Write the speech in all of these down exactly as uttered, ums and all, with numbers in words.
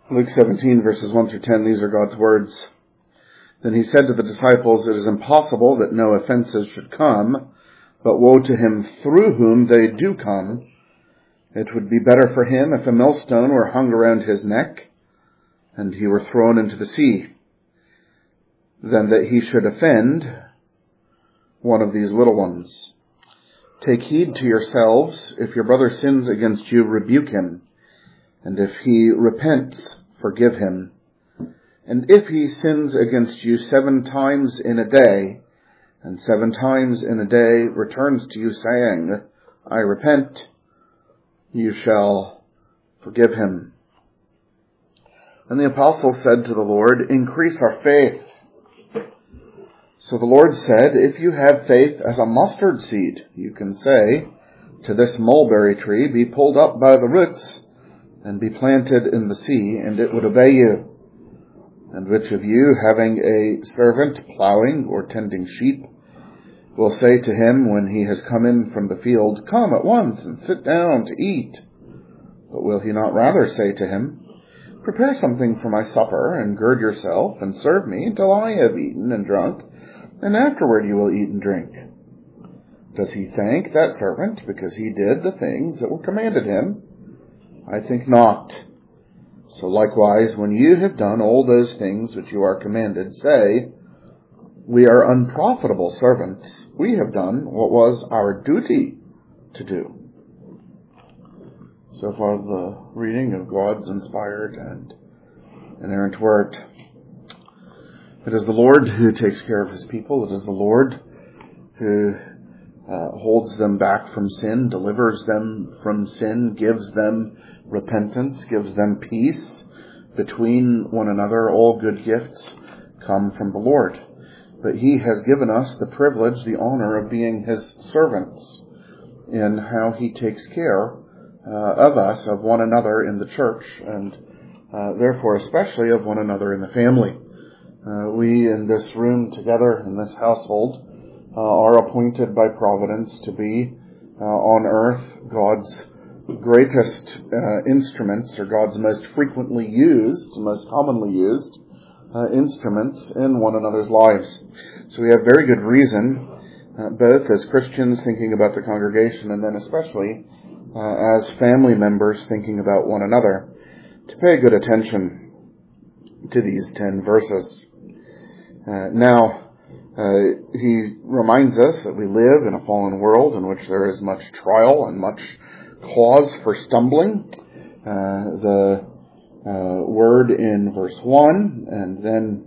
Luke seventeen, verses one through ten, these are God's words. Then he said to the disciples, "It is impossible that no offenses should come, but woe to him through whom they do come. It would be better for him if a millstone were hung around his neck, and he were thrown into the sea, than that he should offend one of these little ones. Take heed to yourselves. If your brother sins against you, rebuke him. And if he repents, forgive him. And if he sins against you seven times in a day, and seven times in a day returns to you saying, I repent, you shall forgive him." And the apostle said to the Lord, "Increase our faith." So the Lord said, "If you have faith as a mustard seed, you can say to this mulberry tree, be pulled up by the roots and be planted in the sea, and it would obey you. And which of you, having a servant plowing or tending sheep, will say to him when he has come in from the field, Come at once and sit down to eat? But will he not rather say to him, Prepare something for my supper, and gird yourself, and serve me until I have eaten and drunk, and afterward you will eat and drink? Does he thank that servant because he did the things that were commanded him? I think not. So likewise, when you have done all those things which you are commanded, say, We are unprofitable servants. We have done what was our duty to do." So far, the reading of God's inspired and inerrant word. It is the Lord who takes care of his people. It is the Lord who uh, holds them back from sin, delivers them from sin, gives them repentance, gives them peace between one another. All good gifts come from the Lord. But he has given us the privilege, the honor of being his servants in how he takes care uh, of us, of one another in the church, and uh, therefore especially of one another in the family. Uh, we in this room together, in this household, uh, are appointed by providence to be uh, on earth God's greatest uh, instruments, or God's most frequently used, most commonly used uh, instruments in one another's lives. So we have very good reason, uh, both as Christians thinking about the congregation, and then especially uh, as family members thinking about one another, to pay good attention to these ten verses. Uh, now, uh, he reminds us that we live in a fallen world in which there is much trial and much cause for stumbling. Uh, the uh, word in verse one, and then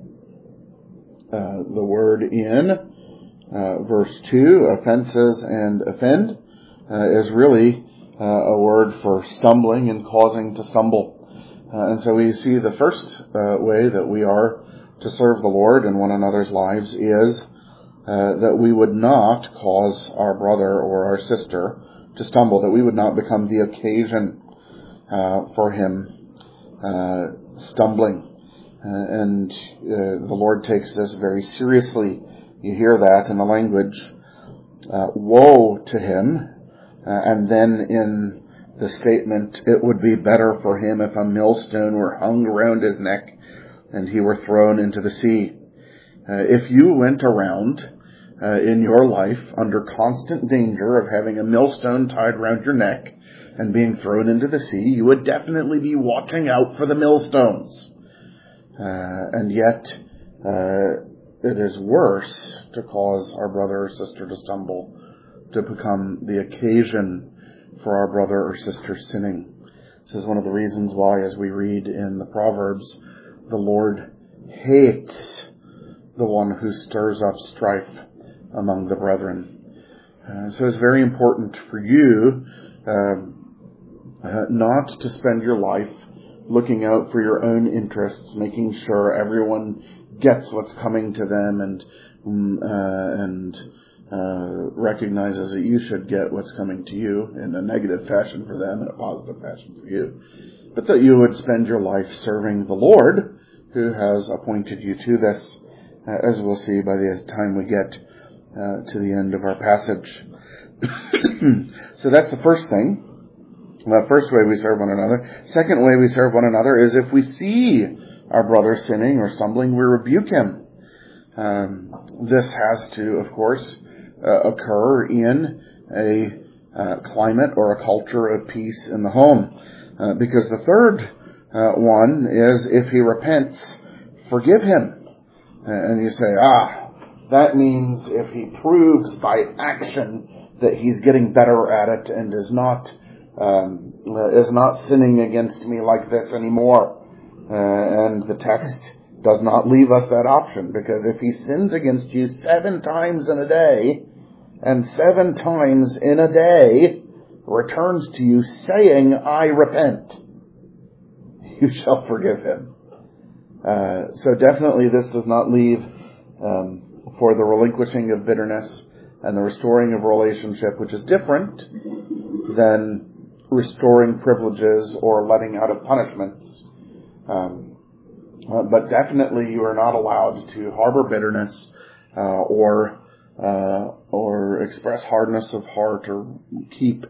uh, the word in uh, verse two, offenses and offend, uh, is really uh, a word for stumbling and causing to stumble. Uh, and so we see the first uh, way that we are to serve the Lord in one another's lives is uh, that we would not cause our brother or our sister to stumble, that we would not become the occasion uh, for him uh, stumbling. Uh, and uh, the Lord takes this very seriously. You hear that in the language, uh, woe to him, uh, and then in the statement, it would be better for him if a millstone were hung around his neck and he were thrown into the sea. Uh, if you went around uh, in your life under constant danger of having a millstone tied around your neck and being thrown into the sea, you would definitely be watching out for the millstones. Uh, and yet, uh, it is worse to cause our brother or sister to stumble, to become the occasion for our brother or sister sinning. This is one of the reasons why, as we read in the Proverbs, the Lord hates the one who stirs up strife among the brethren. Uh, so it's very important for you uh, uh, not to spend your life looking out for your own interests, making sure everyone gets what's coming to them, and um, uh, and uh, recognizes that you should get what's coming to you in a negative fashion for them and a positive fashion for you. But that you would spend your life serving the Lord, who has appointed you to this, uh, as we'll see by the time we get uh, to the end of our passage. So that's the first thing. The first way we serve one another. Second way we serve one another is if we see our brother sinning or stumbling, we rebuke him. Um, this has to, of course, uh, occur in a uh, climate or a culture of peace in the home. Uh, because the third uh, one is if he repents, forgive him. Uh, and you say, ah, that means if he proves by action that he's getting better at it and is not um, is not sinning against me like this anymore. Uh, and the text does not leave us that option, because if he sins against you seven times in a day, and seven times in a day returns to you saying, I repent, you shall forgive him. Uh, so definitely this does not leave um, for the relinquishing of bitterness and the restoring of relationship, which is different than restoring privileges or letting out of punishments. Um, uh, but definitely you are not allowed to harbor bitterness uh, or uh, or express hardness of heart or keep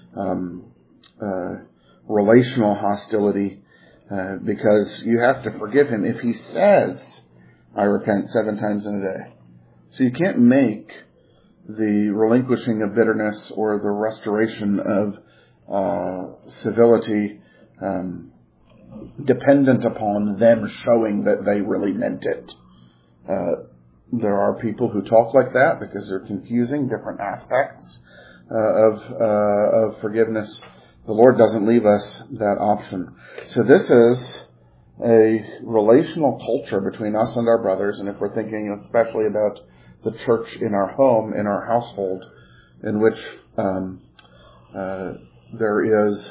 um, uh, relational hostility, uh, because you have to forgive him if he says, I repent seven times in a day. So you can't make the relinquishing of bitterness or the restoration of uh, civility um, dependent upon them showing that they really meant it. Uh, there are people who talk like that because they're confusing different aspects uh, of uh, of forgiveness. The Lord doesn't leave us that option. So this is a relational culture between us and our brothers, and if we're thinking especially about the church in our home, in our household, in which um, uh, there is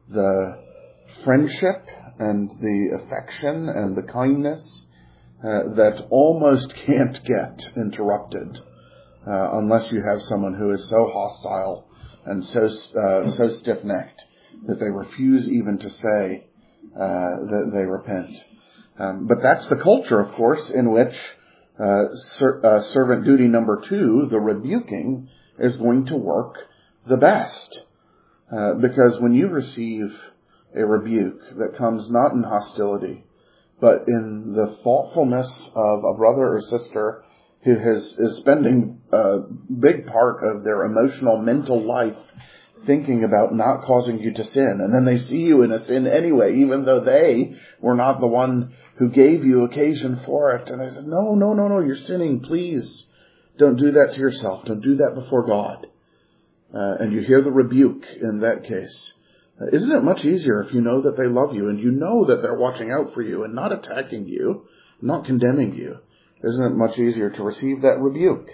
the friendship and the affection and the kindness uh, that almost can't get interrupted uh, unless you have someone who is so hostile and so uh, so stiff-necked that they refuse even to say uh, that they repent. Um, but that's the culture, of course, in which uh, ser- uh, servant duty number two, the rebuking, is going to work the best. Uh, because when you receive a rebuke that comes not in hostility, but in the thoughtfulness of a brother or sister who has is spending a big part of their emotional, mental life thinking about not causing you to sin, and then they see you in a sin anyway, even though they were not the one who gave you occasion for it. And I said, no, no, no, no, you're sinning. Please don't do that to yourself. Don't do that before God. Uh, and you hear the rebuke in that case. Uh, isn't it much easier if you know that they love you and you know that they're watching out for you and not attacking you, not condemning you? Isn't it much easier to receive that rebuke?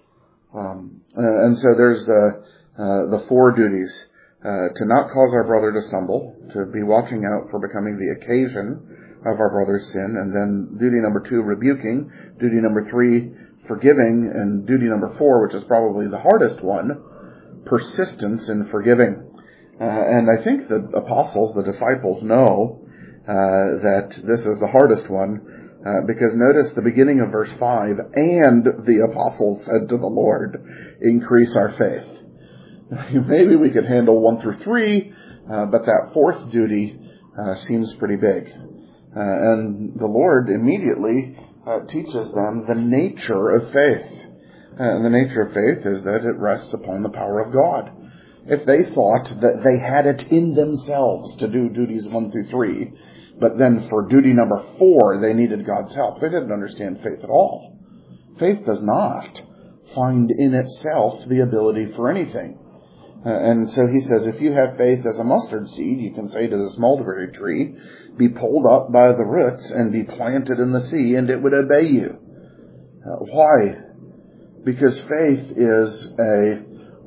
Um, uh, and so there's the uh, the four duties. Uh, to not cause our brother to stumble, to be watching out for becoming the occasion of our brother's sin, and then duty number two, rebuking, duty number three, forgiving, and duty number four, which is probably the hardest one, persistence in forgiving. Uh, and I think the apostles, the disciples, know uh, that this is the hardest one, uh, because notice the beginning of verse five, and the apostles said to the Lord, increase our faith. Maybe we could handle one through three, uh, but that fourth duty uh, seems pretty big. Uh, and the Lord immediately uh, teaches them the nature of faith. Uh, and the nature of faith is that it rests upon the power of God. If they thought that they had it in themselves to do duties one through three, but then for duty number four they needed God's help, they didn't understand faith at all. Faith does not find in itself the ability for anything. Uh, and so he says, if you have faith as a mustard seed, you can say to this mulberry tree, be pulled up by the roots and be planted in the sea, and it would obey you. Uh, why? Because faith is a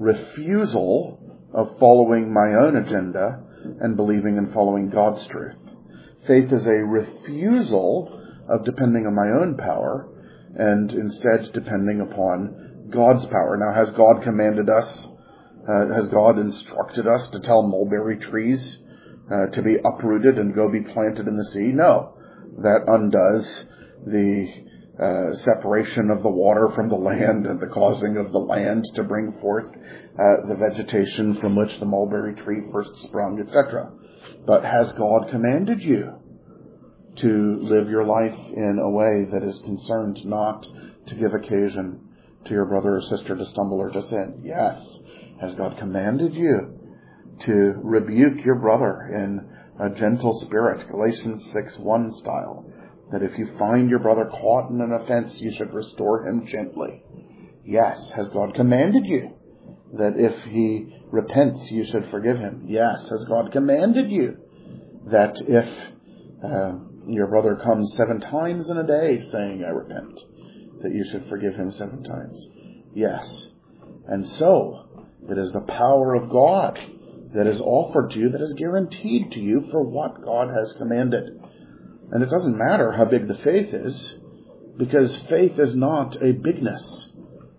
refusal of following my own agenda and believing and following God's truth. Faith is a refusal of depending on my own power and instead depending upon God's power. Now, has God commanded us, uh, has God instructed us to tell mulberry trees uh, to be uprooted and go be planted in the sea? No. That undoes the uh, separation of the water from the land and the causing of the land to bring forth uh, the vegetation from which the mulberry tree first sprung, et cetera. But has God commanded you to live your life in a way that is concerned not to give occasion to your brother or sister to stumble or to sin? Yes. Has God commanded you to rebuke your brother in a gentle spirit, Galatians six one style, that if you find your brother caught in an offense, you should restore him gently? Yes. Has God commanded you that if he repents, you should forgive him? Yes. Has God commanded you that if uh, your brother comes seven times in a day saying, I repent, that you should forgive him seven times? Yes. And so, it is the power of God that is offered to you, that is guaranteed to you for what God has commanded. And it doesn't matter how big the faith is, because faith is not a bigness.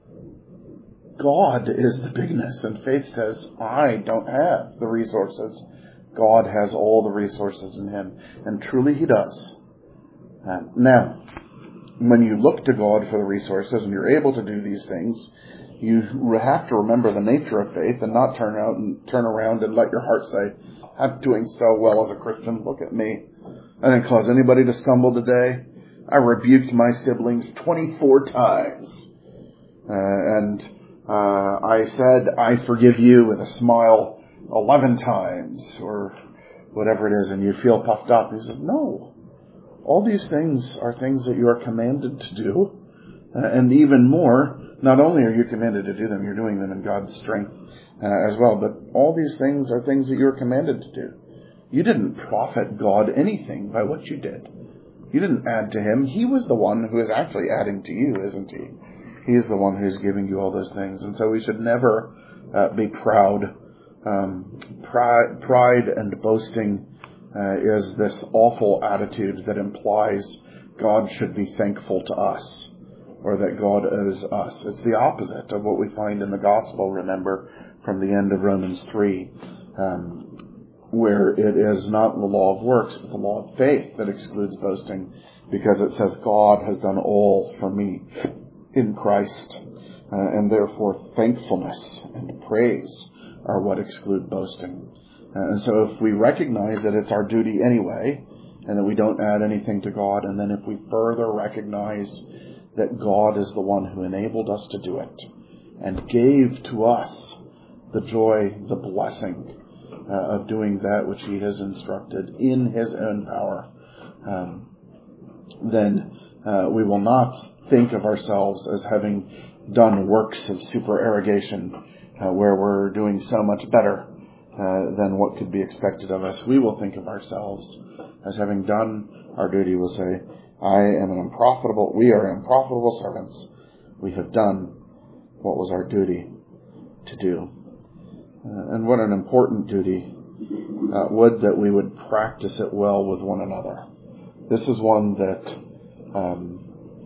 God is the bigness, and faith says, I don't have the resources. God has all the resources in him, and truly he does. Uh, now, when you look to God for the resources and you're able to do these things, you have to remember the nature of faith and not turn out and turn around and let your heart say, I'm doing so well as a Christian, look at me. I didn't cause anybody to stumble today. I rebuked my siblings twenty-four times. Uh, and uh, I said, I forgive you with a smile eleven times, or whatever it is, and you feel puffed up. He says, no. All these things are things that you are commanded to do. Uh, and even more, not only are you commanded to do them, you're doing them in God's strength uh, as well. But all these things are things that you're commanded to do. You didn't profit God anything by what you did. You didn't add to him. He was the one who is actually adding to you, isn't he? He is the one who's giving you all those things. And so we should never uh, be proud. Um, pride, pride and boasting uh, is this awful attitude that implies God should be thankful to us, or that God owes us. It's the opposite of what we find in the gospel, remember, from the end of Romans three, um, where it is not the law of works, but the law of faith that excludes boasting, because it says God has done all for me in Christ, uh, and therefore thankfulness and praise are what exclude boasting. Uh, and so if we recognize that it's our duty anyway, and that we don't add anything to God, and then if we further recognize that God is the one who enabled us to do it, and gave to us the joy, the blessing uh, of doing that which he has instructed in his own power, um, then uh, we will not think of ourselves as having done works of supererogation, uh, where we're doing so much better uh, than what could be expected of us. We will think of ourselves as having done our duty. We'll say, I am an unprofitable, we are unprofitable servants. We have done what was our duty to do. Uh, and what an important duty. Uh, would that we would practice it well with one another. This is one that, um,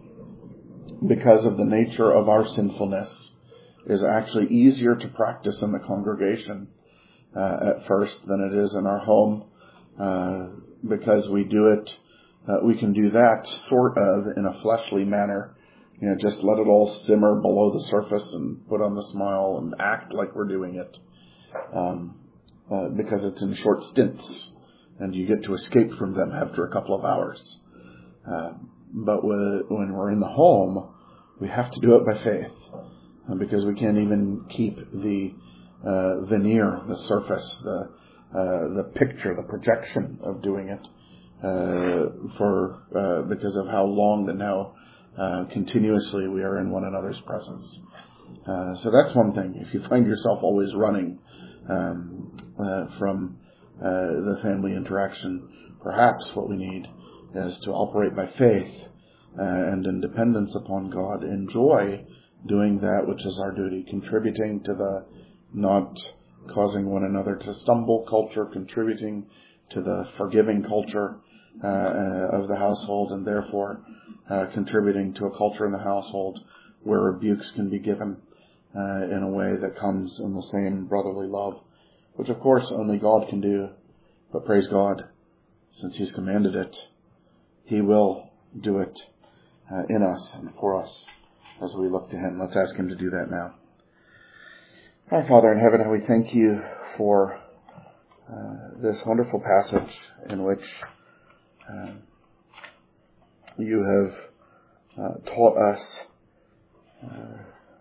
because of the nature of our sinfulness, is actually easier to practice in the congregation uh, at first than it is in our home, uh, because we do it, uh, we can do that sort of in a fleshly manner. You know, just let it all simmer below the surface and put on the smile and act like we're doing it. Um, uh, because it's in short stints and you get to escape from them after a couple of hours. Uh, but when we're in the home, we have to do it by faith, uh, because we can't even keep the uh, veneer, the surface, the uh, the picture, the projection of doing it, uh, for uh, because of how long and how uh, continuously we are in one another's presence. Uh, so that's one thing. If you find yourself always running um, uh, from uh, the family interaction, perhaps what we need is to operate by faith uh, and in dependence upon God. Enjoy doing that which is our duty, contributing to the not causing one another to stumble culture, contributing to the forgiving culture uh, uh, of the household, and therefore uh, contributing to a culture in the household where rebukes can be given uh, in a way that comes in the same brotherly love, which of course only God can do. But praise God, since He's commanded it, He will do it uh, in us and for us as we look to Him. Let's ask Him to do that now. Our Father in heaven, we thank You for uh, this wonderful passage in which uh, You have uh, taught us uh,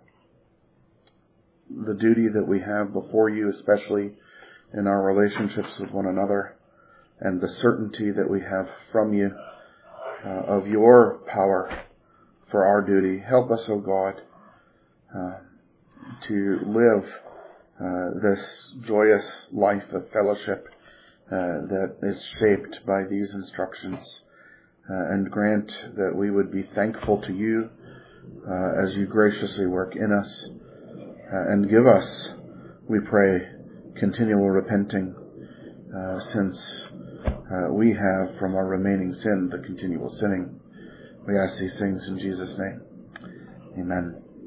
the duty that we have before You, especially in our relationships with one another, and the certainty that we have from You uh, of Your power for our duty. Help us, O God, uh, to live uh, this joyous life of fellowship uh, that is shaped by these instructions, uh, and grant that we would be thankful to You uh, as You graciously work in us, uh, and give us, we pray, continual repenting, uh, since uh, we have from our remaining sin the continual sinning. We ask these things in Jesus' name. Amen.